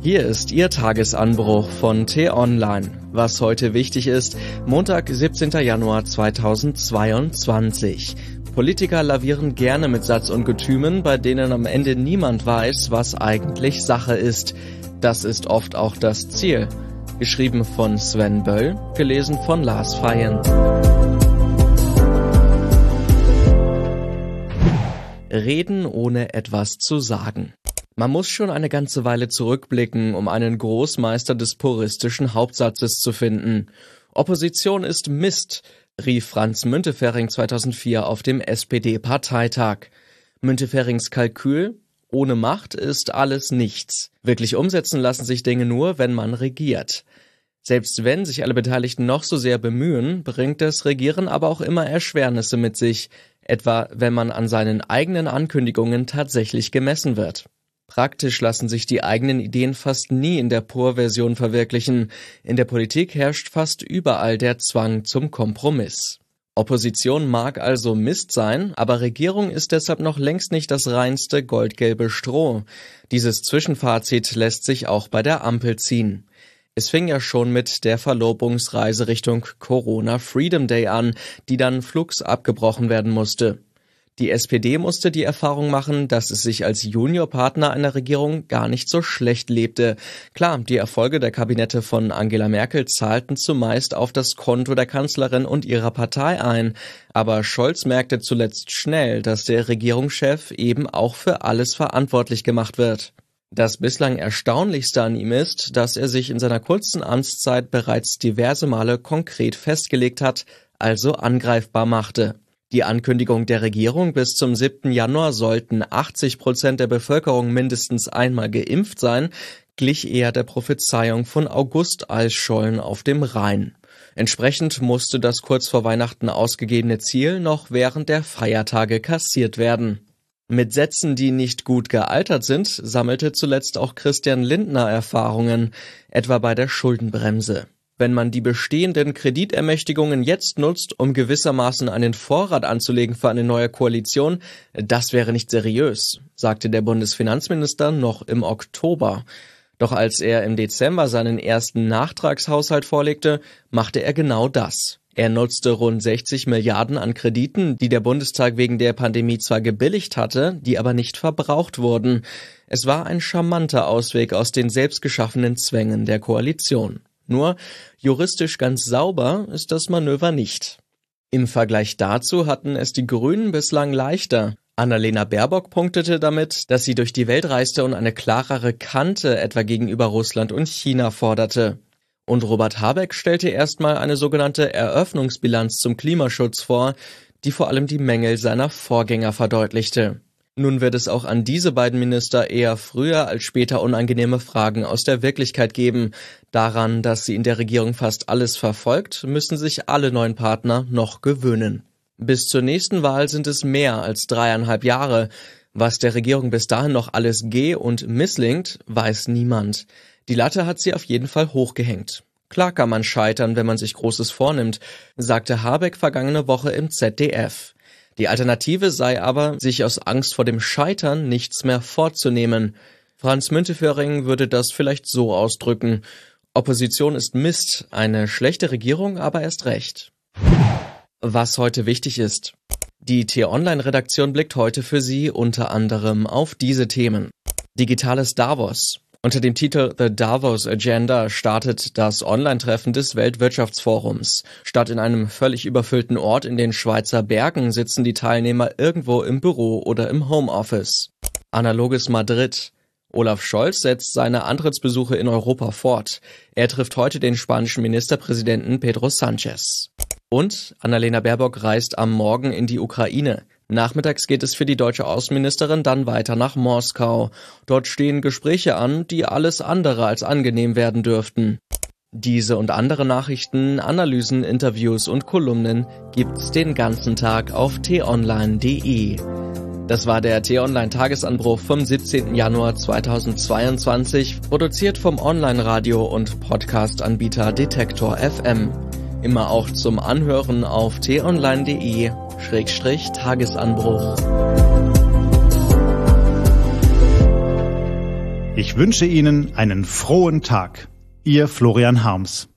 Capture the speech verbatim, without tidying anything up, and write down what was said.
Hier ist Ihr Tagesanbruch von T-Online. Was heute wichtig ist, Montag, siebzehnten Januar zweitausendzweiundzwanzig. Politiker lavieren gerne mit Satz und Getümen, bei denen am Ende niemand weiß, was eigentlich Sache ist. Das ist oft auch das Ziel. Geschrieben von Sven Böll, gelesen von Lars Feyen. Reden ohne etwas zu sagen. Man muss schon eine ganze Weile zurückblicken, um einen Großmeister des puristischen Hauptsatzes zu finden. Opposition ist Mist, rief Franz Müntefering zweitausendvier auf dem S P D-Parteitag. Münteferings Kalkül: Ohne Macht ist alles nichts. Wirklich umsetzen lassen sich Dinge nur, wenn man regiert. Selbst wenn sich alle Beteiligten noch so sehr bemühen, bringt das Regieren aber auch immer Erschwernisse mit sich, etwa wenn man an seinen eigenen Ankündigungen tatsächlich gemessen wird. Praktisch lassen sich die eigenen Ideen fast nie in der Pur-Version verwirklichen. In der Politik herrscht fast überall der Zwang zum Kompromiss. Opposition mag also Mist sein, aber Regierung ist deshalb noch längst nicht das reinste goldgelbe Stroh. Dieses Zwischenfazit lässt sich auch bei der Ampel ziehen. Es fing ja schon mit der Verlobungsreise Richtung Corona Freedom Day an, die dann flugs abgebrochen werden musste. Die S P D musste die Erfahrung machen, dass es sich als Juniorpartner einer Regierung gar nicht so schlecht lebte. Klar, die Erfolge der Kabinette von Angela Merkel zahlten zumeist auf das Konto der Kanzlerin und ihrer Partei ein. Aber Scholz merkte zuletzt schnell, dass der Regierungschef eben auch für alles verantwortlich gemacht wird. Das bislang Erstaunlichste an ihm ist, dass er sich in seiner kurzen Amtszeit bereits diverse Male konkret festgelegt hat, also angreifbar machte. Die Ankündigung der Regierung, bis zum siebten Januar sollten achtzig Prozent der Bevölkerung mindestens einmal geimpft sein, glich eher der Prophezeiung von August Eisschollen auf dem Rhein. Entsprechend musste das kurz vor Weihnachten ausgegebene Ziel noch während der Feiertage kassiert werden. Mit Sätzen, die nicht gut gealtert sind, sammelte zuletzt auch Christian Lindner Erfahrungen, etwa bei der Schuldenbremse. Wenn man die bestehenden Kreditermächtigungen jetzt nutzt, um gewissermaßen einen Vorrat anzulegen für eine neue Koalition, das wäre nicht seriös, sagte der Bundesfinanzminister noch im Oktober. Doch als er im Dezember seinen ersten Nachtragshaushalt vorlegte, machte er genau das. Er nutzte rund sechzig Milliarden an Krediten, die der Bundestag wegen der Pandemie zwar gebilligt hatte, die aber nicht verbraucht wurden. Es war ein charmanter Ausweg aus den selbstgeschaffenen Zwängen der Koalition. Nur, juristisch ganz sauber ist das Manöver nicht. Im Vergleich dazu hatten es die Grünen bislang leichter. Annalena Baerbock punktete damit, dass sie durch die Welt reiste und eine klarere Kante etwa gegenüber Russland und China forderte. Und Robert Habeck stellte erstmal eine sogenannte Eröffnungsbilanz zum Klimaschutz vor, die vor allem die Mängel seiner Vorgänger verdeutlichte. Nun wird es auch an diese beiden Minister eher früher als später unangenehme Fragen aus der Wirklichkeit geben. Daran, dass sie in der Regierung fast alles verfolgt, müssen sich alle neuen Partner noch gewöhnen. Bis zur nächsten Wahl sind es mehr als dreieinhalb Jahre. Was der Regierung bis dahin noch alles geh- und misslingt, weiß niemand. Die Latte hat sie auf jeden Fall hochgehängt. Klar kann man scheitern, wenn man sich Großes vornimmt, sagte Habeck vergangene Woche im Z D F. Die Alternative sei aber, sich aus Angst vor dem Scheitern nichts mehr vorzunehmen. Franz Müntefering würde das vielleicht so ausdrücken: Opposition ist Mist, eine schlechte Regierung aber erst recht. Was heute wichtig ist. Die T-Online-Redaktion blickt heute für Sie unter anderem auf diese Themen. Digitales Davos. Unter dem Titel The Davos Agenda startet das Online-Treffen des Weltwirtschaftsforums. Statt in einem völlig überfüllten Ort in den Schweizer Bergen sitzen die Teilnehmer irgendwo im Büro oder im Homeoffice. Analoges Madrid. Olaf Scholz setzt seine Antrittsbesuche in Europa fort. Er trifft heute den spanischen Ministerpräsidenten Pedro Sánchez. Und Annalena Baerbock reist am Morgen in die Ukraine. Nachmittags geht es für die deutsche Außenministerin dann weiter nach Moskau. Dort stehen Gespräche an, die alles andere als angenehm werden dürften. Diese und andere Nachrichten, Analysen, Interviews und Kolumnen gibt's den ganzen Tag auf t online punkt de. Das war der T-Online-Tagesanbruch vom siebzehnten Januar zweitausendzweiundzwanzig, produziert vom Online-Radio- und Podcast-Anbieter Detektor F M. Immer auch zum Anhören auf t online punkt de Schrägstrich Tagesanbruch. Ich wünsche Ihnen einen frohen Tag. Ihr Florian Harms.